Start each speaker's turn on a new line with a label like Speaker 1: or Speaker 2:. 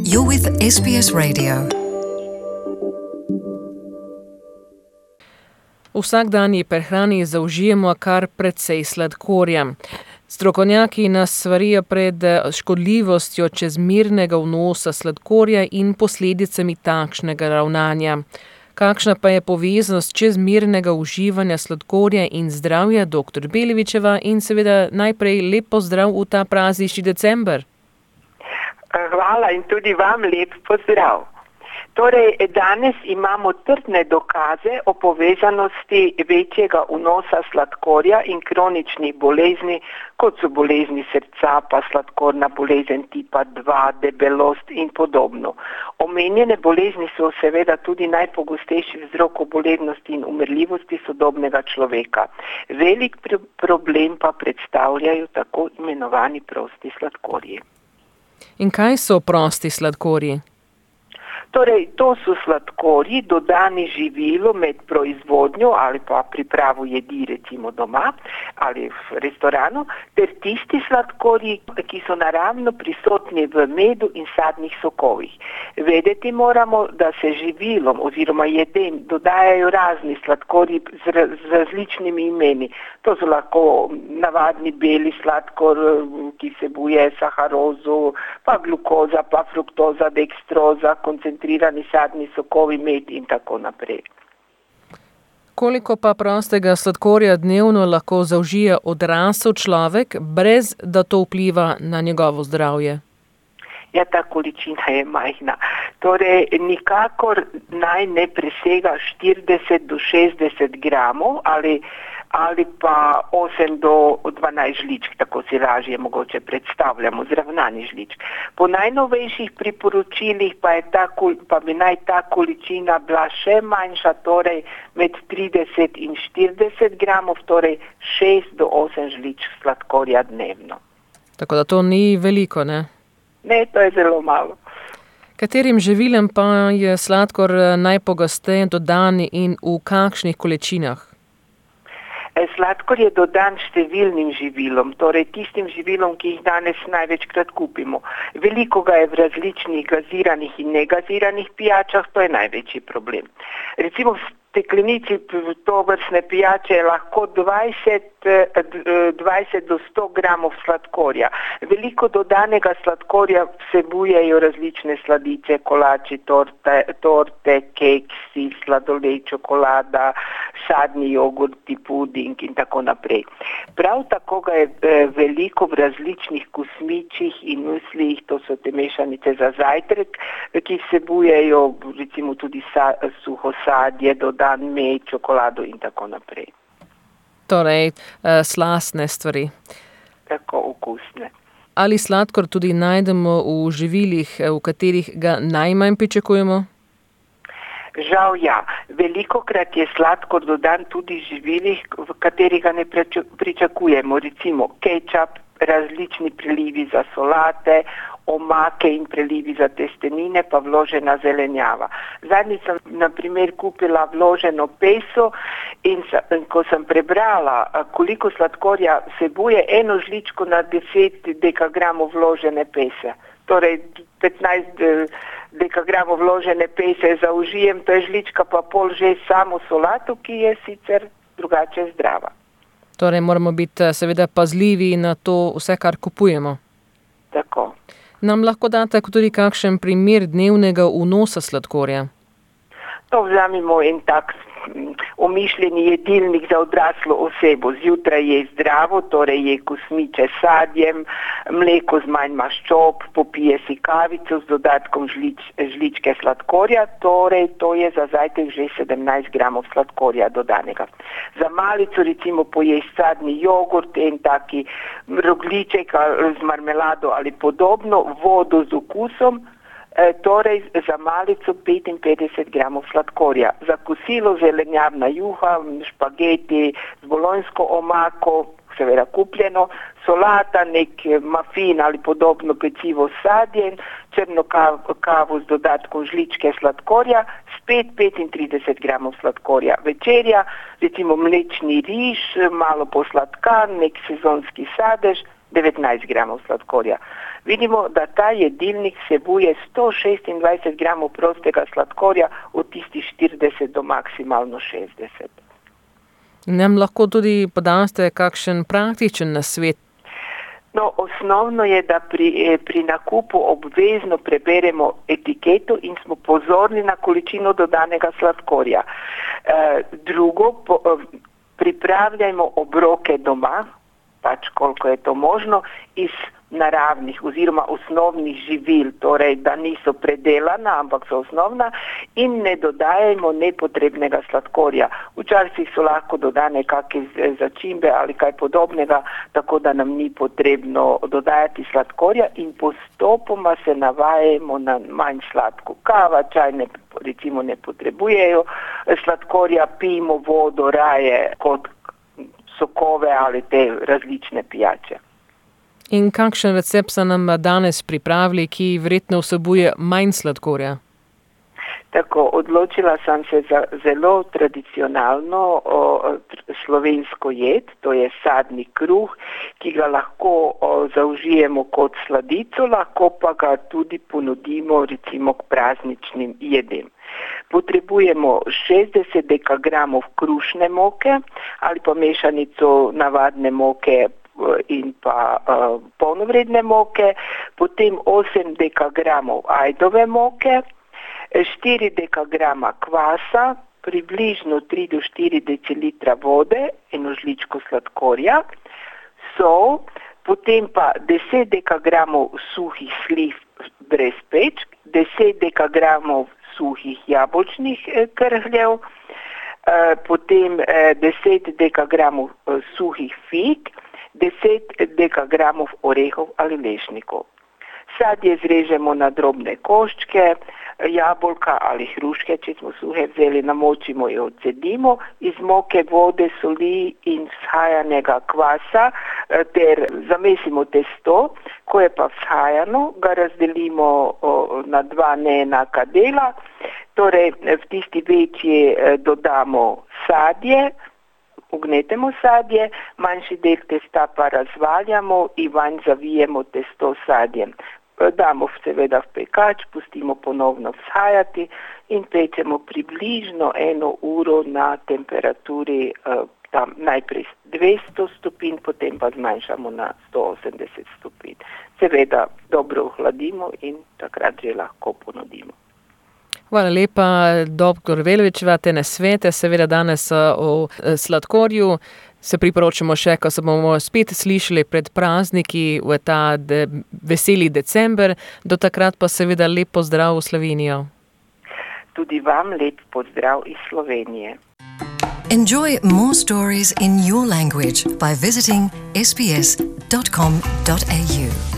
Speaker 1: You're with SBS Radio. V vsakdanji prehrani zaužijemo kar precej sladkorja. Strokovnjaki nas svarijo pred škodljivostjo čezmernega vnosa sladkorja in posledicami takšnega ravnanja. Kakšna pa je povezanost čezmernega uživanja sladkorja in zdravja, dr. Belevičeva, in seveda najprej lep pozdrav v ta praznični december.
Speaker 2: Hvala in tudi vam lep pozdrav. Torej, danes imamo trdne dokaze o povezanosti večjega vnosa sladkorja in kroničnih bolezni, kot so bolezni srca, pa sladkorna bolezen tipa 2, debelost in podobno. Omenjene bolezni so seveda tudi najpogostejši vzrok obolevnosti in umrljivosti sodobnega človeka. Velik problem pa predstavljajo tako imenovani prosti sladkorji.
Speaker 1: In kaj so prosti sladkorji?
Speaker 2: Torej, to so sladkorji, dodani živilu med proizvodnjo ali pa pripravo jedi, recimo doma ali v restoranu, ter tisti sladkorji, ki so naravno prisotni v medu in sadnih sokovih. Vedeti moramo, da se živilom oziroma jedem dodajajo razni sladkorji z različnimi imeni. To so lahko navadni beli sladkor, ki vsebuje saharozo, pa glukoza, pa fruktoza, dekstroza, koncentrirani sadni sokovi, med in tako naprej.
Speaker 1: Koliko pa prostega sladkorja dnevno lahko zaužije odrasel človek, brez da to vpliva na njegovo zdravje?
Speaker 2: Ja, ta količina je majhna. Torej, nikakor naj ne presega 40 do 60 gramov ali pa 8 do 12 žličk, tako si lažje mogoče predstavljamo, zravnani žličk. Po najnovejših priporočilih pa bi naj ta količina bila še manjša, torej med 30 in 40 gramov, torej 6 do 8 žličk sladkorja dnevno.
Speaker 1: Tako da to ni veliko, ne?
Speaker 2: Ne, to je zelo malo.
Speaker 1: Katerim živilem pa je sladkor najpogosteje dodan in v kakšnih količinah?
Speaker 2: Sladkor je dodan številnim živilom, torej tistim živilom, ki jih danes največkrat kupimo. Veliko ga je v različnih gaziranih in negaziranih pijačah, to je največji problem. Recimo v steklenici tovrstne pijače je lahko 20 do 100 gramov sladkorja. Veliko dodanega sladkorja vsebujejo različne sladice, kolači, torte, keksi, sladoled, čokolada, sadni jogurti, puding in tako naprej. Prav tako ga je veliko v različnih kosmičih in muslih, to so te mešanice za zajtrk, ki vsebujejo recimo tudi suho sadje, dodan med, čokolado in tako naprej.
Speaker 1: Torej, slastne stvari.
Speaker 2: Tako okusne.
Speaker 1: Ali sladkor tudi najdemo v živilih, v katerih ga najmanj pričakujemo?
Speaker 2: Žal ja. Velikokrat je sladkor dodan tudi v živilih, v katerih ga ne pričakujemo. Recimo kečap, različni prelivi za solate, omake in prelivi za testenine, pa vložena zelenjava. Zadnjič sem na primer kupila vloženo peso in ko sem prebrala, koliko sladkorja vsebuje, 1 žličko na 10 dekagramov vložene pese. Torej 15 dekagramov vložene pese zaužijem, to je žlička pa pol že samo solato, ki je sicer drugače zdrava.
Speaker 1: Torej moramo biti seveda pazljivi na to vse, kar kupujemo.
Speaker 2: Tako.
Speaker 1: Nam lahko date tudi kakšen primer dnevnega vnosa sladkorja?
Speaker 2: To vzamemo en tak umišljeni jedilnik za odraslo osebo. Zjutraj je zdravo, torej je kosmiče s sadjem, mleko z manj maščob, popije si kavico z dodatkom žličke sladkorja, torej to je za zajtrk že 17 gramov sladkorja dodanega. Za malico recimo poje sadni jogurt, en taki rogljiček z marmelado ali podobno, vodo z okusom, torej za malico 55 gramov sladkorja. Za kosilo zelenjavna juha, špageti z bolonjsko omako, seveda kupljeno, solata, nek mafin ali podobno pecivo s sadjem, črno kavo z dodatkom žličke sladkorja, spet 35 gramov sladkorja. Večerja, recimo mlečni riž, malo posladkan, nek sezonski sadež, 19 gramov sladkorja. Vidimo, da ta jedilnik vsebuje 126 gramov prostega sladkorja od tistih 40 do maksimalno 60.
Speaker 1: Nam lahko tudi podate kakšen praktičen nasvet?
Speaker 2: No, osnovno je, da pri nakupu obvezno preberemo etiketo in smo pozorni na količino dodanega sladkorja. Drugo, pripravljajmo obroke doma, pač koliko je to možno, iz naravnih oziroma osnovnih živil, torej da niso predelana, ampak so osnovna, in ne dodajajmo nepotrebnega sladkorja. Včasih so lahko dodane kakšne začimbe ali kaj podobnega, tako da nam ni potrebno dodajati sladkorja in postopoma se navajajmo na manj sladko. Kava, čaj recimo ne potrebujejo sladkorja, pijmo vodo raje kot sokove ali te različne pijače.
Speaker 1: In kakšen recept so nam danes pripravili, ki verjetno vsebuje manj sladkorja?
Speaker 2: Tako, odločila sem se za zelo tradicionalno slovensko jed, to je sadni kruh, ki ga lahko zaužijemo kot sladico, lahko pa ga tudi ponudimo recimo k prazničnim jedem. Potrebujemo 60 dekagramov krušne moke ali pa mešanico navadne moke in pa polnovredne moke, potem 8 dekagramov ajdove moke, 4 dekagrama kvasa, približno 3 do 4 decilitra vode, eno žličko sladkorja, sol, potem pa 10 dekagramov suhih sliv brez pečk, 10 dekagramov suhih jabolčnih krhljev, potem 10 dekagramov suhih fig, 10 dekagramov orehov ali lešnikov. Sadje zrežemo na drobne koščke, jabolka ali hruške, če smo suhe vzeli, namočimo in odcedimo, iz moke, vode, soli in vzhajanega kvasa ter zamesimo testo. Ko je pa vzhajano, ga razdelimo na 2 neenaka dela, torej v tisti večji dodamo sadje, ugnetemo sadje, manjši del testa pa razvaljamo in vanj zavijemo testo sadjem. Damo seveda v pekač, pustimo ponovno vzhajati in pečemo približno 1 uro na temperaturi tam najprej 200 stopinj, potem pa zmanjšamo na 180 stopinj. Seveda dobro ohladimo in takrat že lahko ponudimo.
Speaker 1: Hvala lepa, dr. Velovičeva, te nasvete, seveda danes o sladkorju. Se priporočamo še, ko se bomo spet slišali pred prazniki v ta veseli december. Do takrat pa seveda lep pozdrav v Slovenijo.
Speaker 2: Tudi vam lep pozdrav iz Slovenije.
Speaker 3: Enjoy more stories in your language by visiting sbs.com.au.